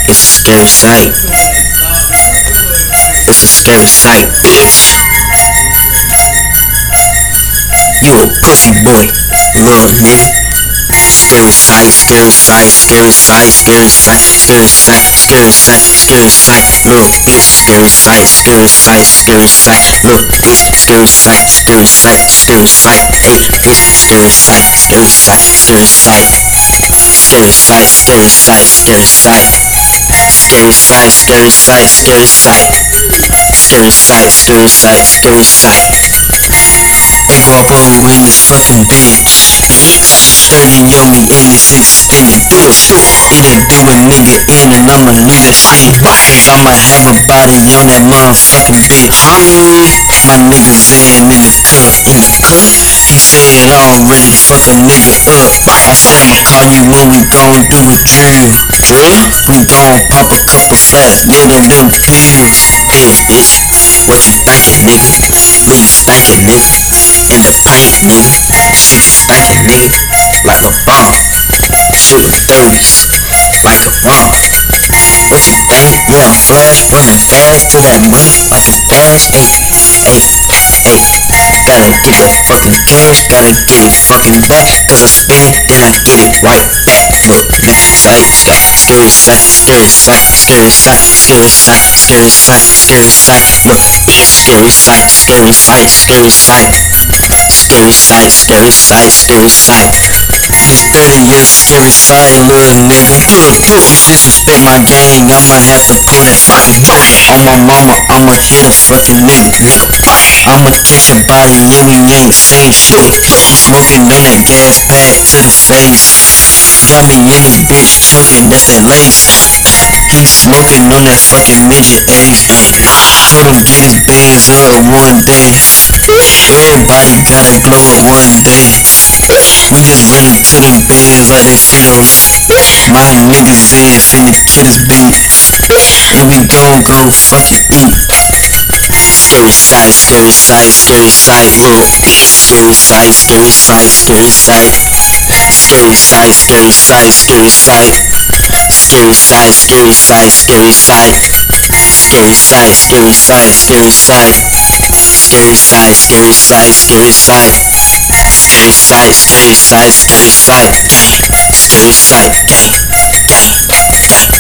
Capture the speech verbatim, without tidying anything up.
It's a scary sight. It's a scary sight, bitch. You a pussy boy, little nigga. Scary sight, scary sight, scary sight, scary sight, scary sight, scary sight, scary sight, little bitch. Scary sight, scary sight, scary sight, little bitch. Scary sight, scary sight, scary sight, hey bitch. Scary sight, scary sight, scary sight, scary sight, scary sight, scary sight, scary sight, scary sight, scary sight, scary sight, scary sight, scary sight. Big Marlboro in this fucking bitch, bitch. thirty on me and it's extended, push. In a do a nigga in and I'ma leave that shit. Cause I'ma have a body on that motherfucking bitch. My niggas in in the cut, in the cut. He said I'm ready to fuck a nigga up. I said I'ma call you when we gon' do a drill. Drill? We gon' pop a couple fat nigga them pills. Hey bitch, what you thinking, nigga? We spanking, nigga. In the paint, nigga. Shit spanking, nigga. Like a bomb. Shooting thirties. Like a bomb. What you think? Boy, I'm flash from the dash to that motherfucking dash. Hey, hey, hey. Gotta get that fucking cash. Gotta get it fucking back. Cause I spend and I get it right back. Look, bitch, sight, sight, scary sight, scary sight, scary sight, scary sight, scary sight, scary sight. Look, bitch, scary sight, scary sight, scary sight, scary sight, scary sight, scary sight. It's thirty years scary sight, little nigga. You disrespect my gang, I'ma have to pull that fucking trigger. On my mama, I'ma hit a fucking nigga, nigga. I'ma catch your body and we ain't seen shit. Smoking on that gas back to the face. Got me in this bitch choking, that's that lace. Keep smoking on that fucking ninja ace. Told him get his bands up one day. Everybody gotta glow up one day. We just running to them bands like they Fritos. My niggas in finna kill this beat. And we gon' go fucking eat. Scary sight, scary sight, scary sight, little bitch. Scary sight, scary sight, scary sight. Scary sight, scary sight, scary sight. Scary sight, scary sight, scary sight. Scary sight, scary sight, scary sight. Scary sight, scary sight, scary sight. Scary sight, scary sight, scary sight. Gang. Scary sight, gang, gang, gang.